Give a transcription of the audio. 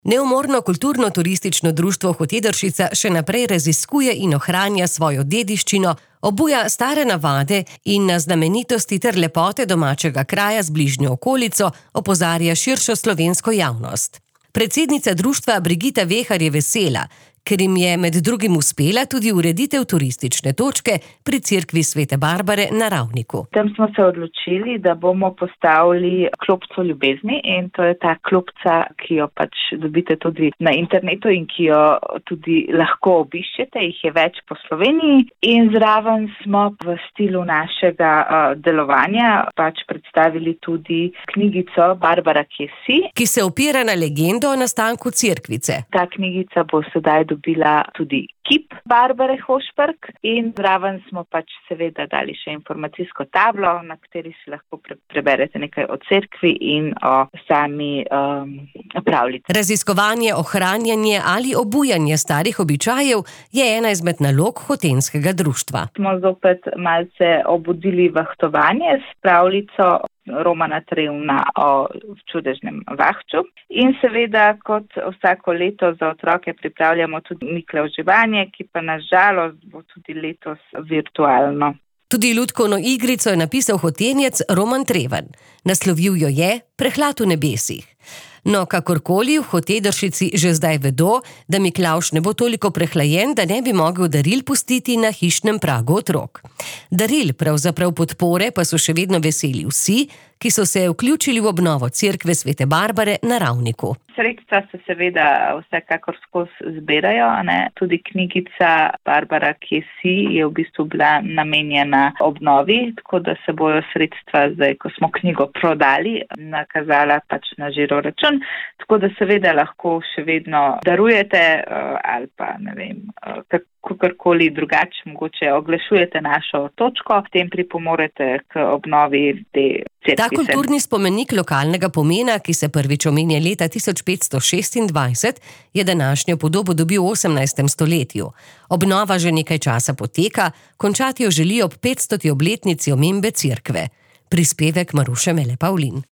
Neumorno kulturno-turistično društvo Hotedršica še naprej raziskuje in ohranja svojo dediščino, obuja stare navade in na znamenitosti ter lepote domačega kraja z bližnjo okolico opozarja širšo slovensko javnost. Predsednica društva Brigita Vehar je vesela, ker jim je med drugim uspela tudi ureditev turistične točke pri cerkvi Svete Barbare na Ravniku. Tam smo se odločili, da bomo postavili klopco ljubezni in to je ta klopca, ki jo pač dobite tudi na internetu in ki jo tudi lahko obiščete, jih je več po Sloveniji in zraven smo v stilu našega delovanja pač predstavili tudi knjigico Barbara, kje si, ki se opira na legendo o nastanku cerkvice. Ta knjigica bo sedaj dobila tudi kip Barbare Hošperk in zraven smo pač seveda dali še informacijsko tablo, na kateri si lahko preberete nekaj o cerkvi in o sami pravljici. Raziskovanje, ohranjanje ali obujanje starih običajev je ena izmed nalog hotenskega društva. Smo zopet malce obudili vahtovanje s pravljico Romana Trevna o čudežnem vahču in seveda kot vsako leto za otroke pripravljamo tudi Miklejevo živanje, ki pa na žalost bo tudi letos virtualno. Tudi lutkovno igrico je napisal hotenjec Roman Treven. Naslovil jo je Prehlad v nebesih. No, kakorkoli, v Hotedršici že zdaj vedo, da Miklavž ne bo toliko prehlajen, da ne bi mogel daril pustiti na hišnem pragu otrok. Daril, pravzaprav podpore, pa so še vedno veseli vsi, ki so se vključili v obnovo cerkve Svete Barbare na Ravniku. Sredstva se seveda vsekakor skozi zbirajo, tudi knjigica Barbara, kje si, je v bistvu bila namenjena obnovi, tako da se bojo sredstva zdaj, ko smo knjigo prodali, nakazala pač na žiroračun, tako da seveda lahko še vedno darujete ali pa ne vem, kakorkoli drugače, mogoče oglašujete našo točko, s tem pripomorete k obnovi te cerkvice. Ta kulturni spomenik lokalnega pomena, ki se prvič omenja leta 1526, je današnjo podobo dobil v 18. stoletju. Obnova že nekaj časa poteka, končati jo želi ob 500. obletnici omembe cerkve. Prispevek Maruše Mele Pavlin.